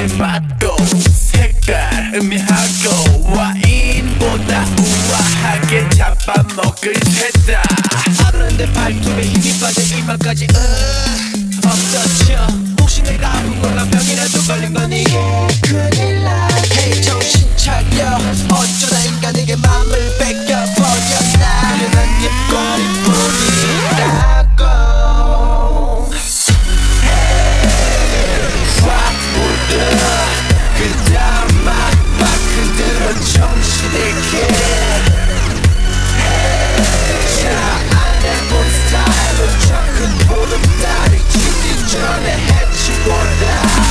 맛도 색깔 의미하고 와인보다 우아하게 잡아먹을 테다. 하루는데 발톱에 힘이 빠져 이마까지 없어져. 혹시 내가 아픈 건가 병이라도 걸린 거니? 큰일 나. Hey 정신 차려. 어쩌다 인간에게 마음을 뺏겨버렸나. 그냥 입꼬리뿐이라고. 확 묻어 그다음 막 흔들어 정신 잃게. 자 안에 본 스타일로 적은 보름달이 지기 전에 해치워라.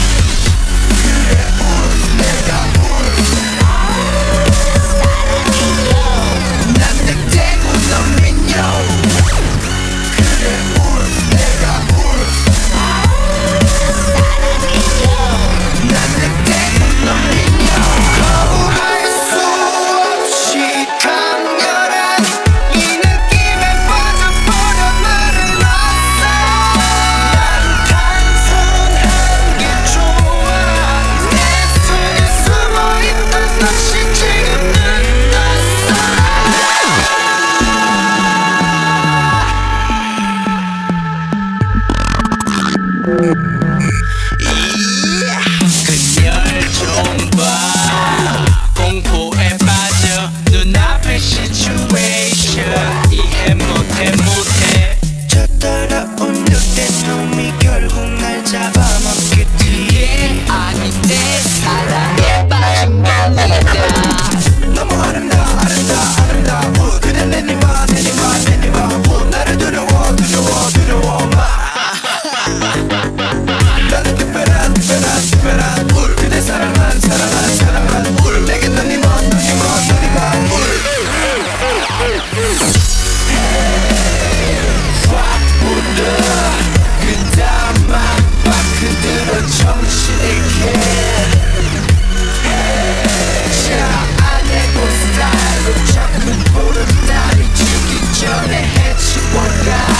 그녀를 좀 봐. 공포에 빠져 눈앞의 situation 이해 못해. 저 따라온 늑대 놈이 결국 날 잡아먹겠지. 아니 내 사랑에 빠진 겁니다. 너무 아름다워 그대 내니와 나를 두려워 마. 나는 특별한 울. 그대 사랑한 울. 내게 눈이 먼 울. 확 묻어 그다음 막 흔들어 정신 잃게. 자 안에 본 스타일로 작은 보름달이 지기 전에 해치워라.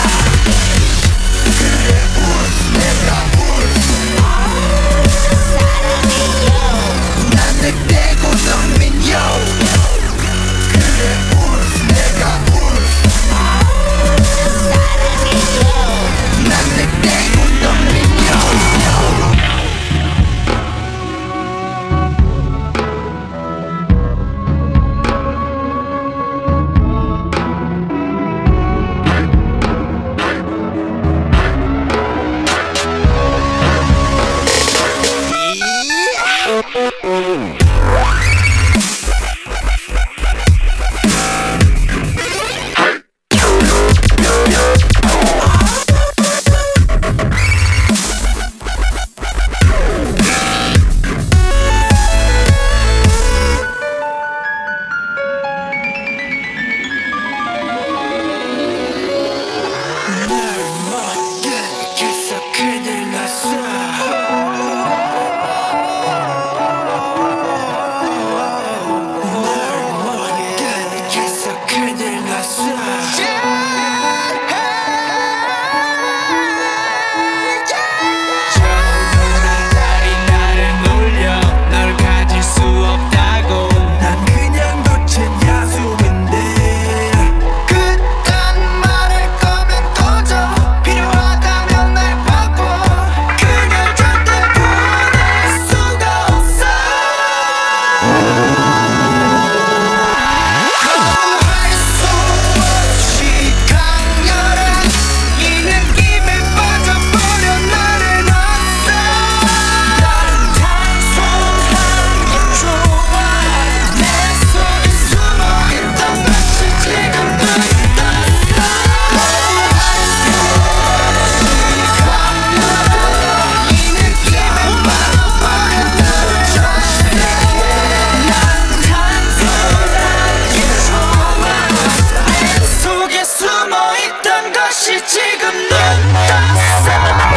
숨어있던 것이 지금 눈 떴어.